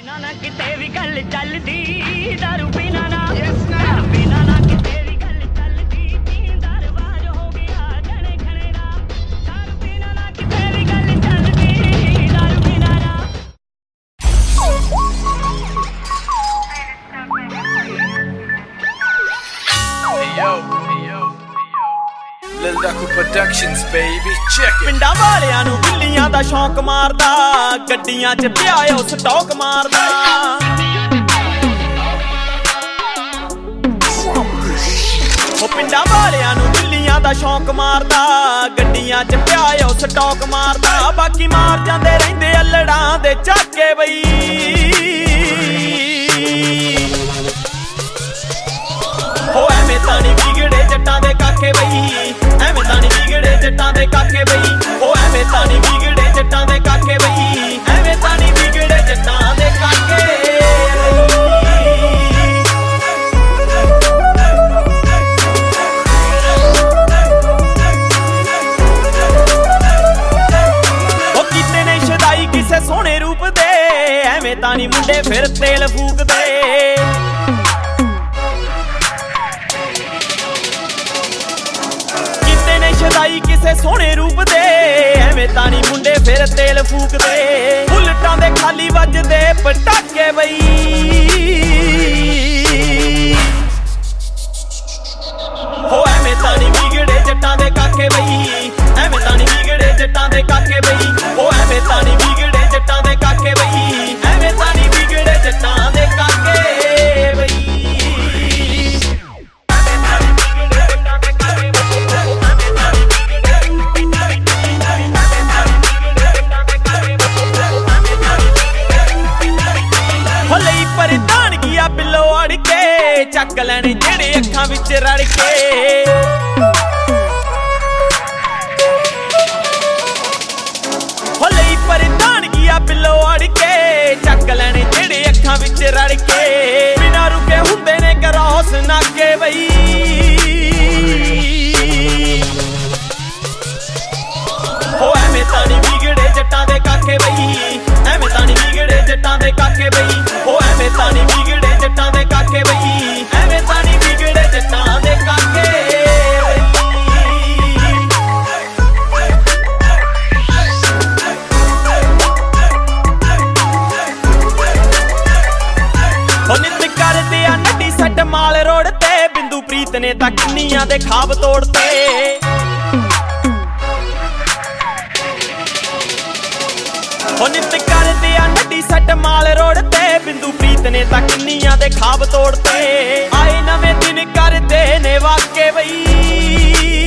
बिना ना किते भी गल चलदी दारू बिना ना बिना ना किते भी गल चलदी पींदा रवाज हो गया घने घने दा दारू बिना ना किते भी गल चलदी दारू बिना ना Lil Daku Productions baby check it ਪਿੰਡਾਂ ਵਾਲਿਆਂ ਨੂੰ ਬਿੱਲੀਆਂ ਦਾ ਸ਼ੌਂਕ ਮਾਰਦਾ ਗੱਡੀਆਂ 'ਚ ਪਿਆ ਉਹ ਸਟਾਕ ਮਾਰਦਾ ਉਹ ਪਿੰਡਾਂ ਵਾਲਿਆਂ ਨੂੰ ਬਿੱਲੀਆਂ ਦਾ ਸ਼ੌਂਕ ਮਾਰਦਾ ਗੱਡੀਆਂ 'ਚ ਪਿਆ ਉਹ ਸਟਾਕ ਮਾਰਦਾ ਬਾਕੀ ਮਾਰ ਜਾਂਦੇ ਰਹਿੰਦੇ ਅਲੜਾਂ ਦੇ ਝਾਕੇ ਬਈ ਹੋ ਐਵੇਂ ਤਾਂ ਨੀ ਵਿਗੜੇ ਜੱਟਾਂ ਦੇ ਕਾਕੇ ਬਈ ਐਵੇਂ ਤਾਂ ਨੀ ਵਿਗੜੇ ਜੱਟਾਂ ਦੇ ਕਾਕੇ ਬਈ ਹੋ ਐਵੇਂ ਤਾਂ ਨੀ ਵਿਗੜੇ ਜੱਟਾਂ ਦੇ ਕਾਕੇ ਬਈ ਐਵੇਂ ਤਾਂ ਨੀ ਵਿਗੜੇ ਜੱਟਾਂ ਦੇ ਕਾਕੇ ਉਹ ਕੀਤੇ ਨੇ ਸ਼ਦਾਈ ਕਿਸੇ ਸੋਹਣੇ ਰੂਪ ਦੇ ਐਵੇਂ ਤਾਂ ਨੀ ਮੁੰਡੇ ਫਿਰ ਤੇਲ ਫੂਕਦੇ ਸ਼ਦਾਈ ਕਿਸੇ ਸੋਹਣੇ ਰੂਪ ਦੇ ਐਵੇਂ ਤਾਂ ਨੀ ਮੁੰਡੇ ਫਿਰ ਤੇਲ ਫੂਕਦੇ ਬੁਲਟਾਂ ਦੇ ਖਾਲੀ ਵੱਜਦੇ ਪਟਾਕੇ ਬਈ ਹੋ ਐਵੇਂ ਤਾਂ ਨੀ ਵਿਗੜੇ ਜੱਟਾਂ ਦੇ ਕਾਕੇ ਬਈ ਐਵੇਂ ਤਾਂ ਨੀ ਵਿਗੜੇ ਜੱਟਾਂ ਦੇ ਕਾਕੇ ਬਈ ਹੋ ਐਵੇਂ ਤਾਂ ਨੀ ਵਿਗੜੇ ਜੱਟਾਂ ਦੇ ਕਾਕੇ ਬਈ ਐਵੇਂ ਤਾਂ ਨੀ ਵਿਗੜੇ ਜੱਟਾਂ ਦੇ ਕਾਕੇ ਬਈ ਪਰਦਾਨਗੀਆਂ ਬਿੱਲੋ ਅੜ ਕੇ ਚੱਕ ਲੈਣੇ ਜਿਹੜੇ ਅੱਖਾਂ ਵਿੱਚ ਰੜ ਕੇ ਹੋਲੀ ਪਰਦਾਨਗੀਆਂ ਬਿੱਲੋ ਅੜ ਕੇ ਚੱਕ ਲੈਣੇ ਜਿਹੜੇ ਅੱਖਾਂ ਵਿੱਚ ਰੜ ਕੇ ਬਿਨਾਂ ਰੁਕੇ ਹੁੰਦੇ ਨੇ ਕਰੋਸ ਨਾਕੇ ਬਈ ਹੋ ਐਵੇਂ ਤਾਂ ਨੀ ਵਿਗੜੇ ਜੱਟਾਂ ਦੇ ਕਾਕੇ ਬਈ ਐਵੇਂ ਤਾਂ ਨੀ ਵਿਗੜੇ ਜੱਟਾਂ ਦੇ ਕਾਕੇ ਬਈ ਹੋ ਐਵੇਂ ਤਾਂ ਨੀ ਵਿਗੜੇ ਜੱਟਾਂ ਦੇ ਕਾਕੇ ਬਈ ਐਵੇਂ ਤਾਂ ਨੀ ਵਿਗੜੇ ਜੱਟਾਂ ਦੇ ਕਾਕੇ ਹੋ ਨਿੱਤ ਕਰਦੇ ਆ ਨੱਡੀ ਸੱਟ ਮਾਲ ਰੋਡ ਤੇ ਬਿੰਦੂ ਪ੍ਰੀਤ ਨੇ ਤਾਂ ਕਿੰਨੀਆਂ ਦੇ ਖਾਬ ਤੋੜਤੇ ਹੋ ਨਿੱਤ ਕਰਦੇ ਆ ਨੱਡੀ ਸੱਟ ਮਾਲ ਰੋਡ ਤੇ ਬਿੰਦੂ ਪ੍ਰੀਤ ਨੇ ਤਾਂ ਕਿੰਨੀਆਂ ਦੇ ਖਾਬ ਤੋੜਤੇ ਆਏ ਨਵੇਂ ਦਿਨ ਕਰਦੇ ਨੇ ਵਾਕੇ ਬਈ